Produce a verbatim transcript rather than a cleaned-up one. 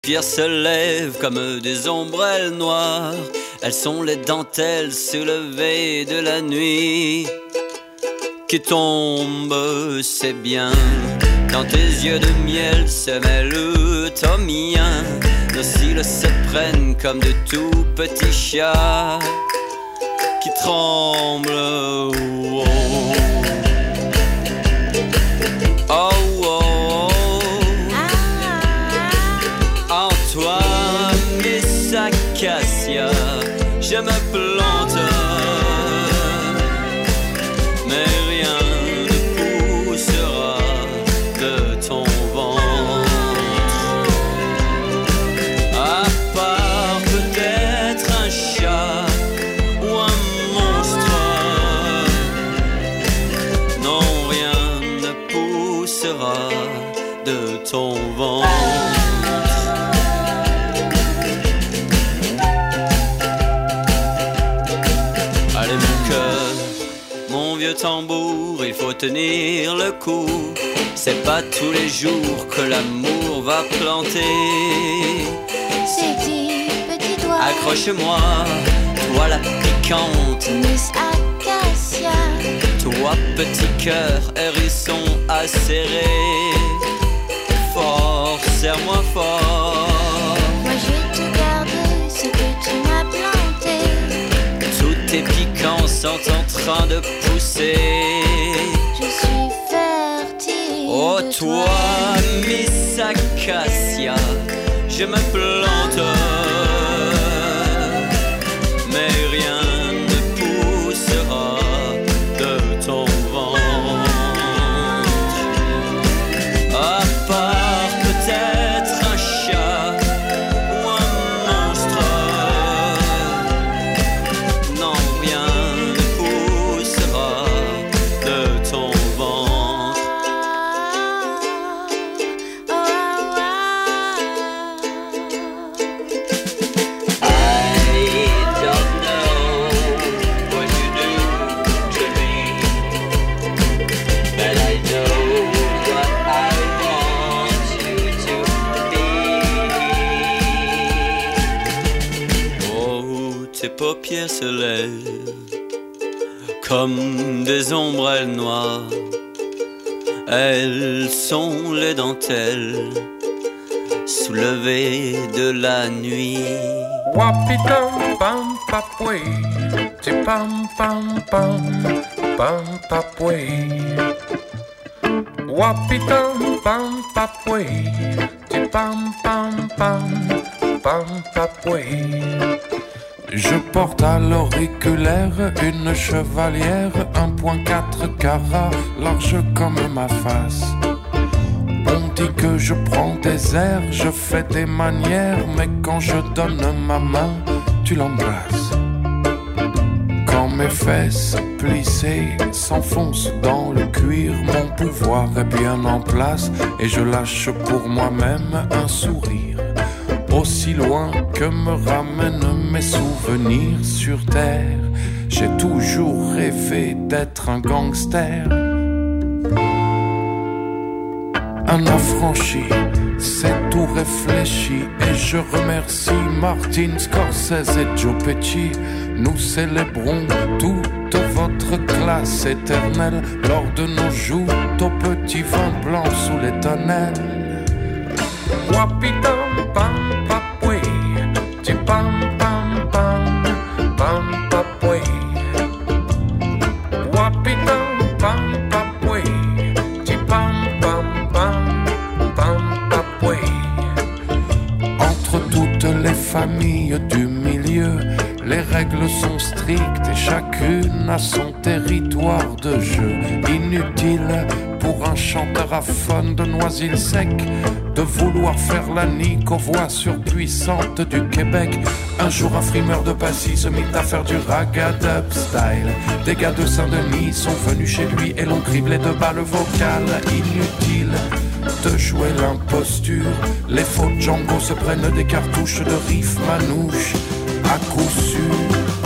Pierres se lèvent comme des ombrelles noires. Elles sont les dentelles soulevées de la nuit qui tombe, c'est bien. Dans tes yeux de miel se mêlent au mien. Nos cils se prennent comme de tout petits chats qui tremblent. Oh, oh, oh. En toi, Miss Acacia, je me plante, mais rien ne poussera de ton ventre, à part peut-être un chat ou un monstre. Non, rien ne poussera de ton ventre. Tambour, il faut tenir le coup. C'est pas tous les jours que l'amour va planter. C'est dit, petit doigt. Accroche-moi, toi la piquante, Miss Acacia. Toi petit cœur, hérisson acéré. Fort, serre-moi fort. Moi je vais te garder ce que tu m'as planté. Tous tes piquants sont en train de pousser. Je suis fertile. Oh de toi, toi. Miss Acacia, je me plante, mais rien ne poussera de ton ventre, à part peut-être un chat ou un monstre. Non, rien ne poussera de ton ventre. Oh, oh, oh. I don't know what you do to me, but I know what I want you to be. Oh, tes paupières se lèvent comme des ombrelles noires. Elles sont les dentelles soulevées de la nuit. Wapidam pam papwe, ti pam pam pam pam papwe. Wapidam pam papwe, ti pam pam pam pam papwe. Je porte à l'auriculaire une chevalière, un point quatre carats, large comme ma face. On dit que je prends des airs, je fais des manières, mais quand je donne ma main, tu l'embrasses. Quand mes fesses plissées s'enfoncent dans le cuir, mon pouvoir est bien en place et je lâche pour moi-même un sourire. Aussi loin que me ramènent mes souvenirs sur terre, j'ai toujours rêvé d'être un gangster. Un affranchi, c'est tout réfléchi. Et je remercie Martin Scorsese et Joe Pesci. Nous célébrons toute votre classe éternelle lors de nos joutes au petit vin blanc sous les tonnelles. Wapidam pam papwe, ti pam pam pam pam papwe. Wapidam pam papwe, ti pam pam pam pam papwe. Entre toutes les familles du milieu, les règles sont strictes et chacune a son territoire de jeu. Inutile pour un chanteur aphone de Noisy-le-Sec de vouloir faire la nique aux voix surpuissantes du Québec. Un jour un frimeur de Passy se mit à faire du ragga-dub style. Des gars de Saint-Denis sont venus chez lui et l'ont criblé de balles vocales. Inutile de jouer l'imposture, les faux Django se prennent des cartouches de riff manouche. À coup sûr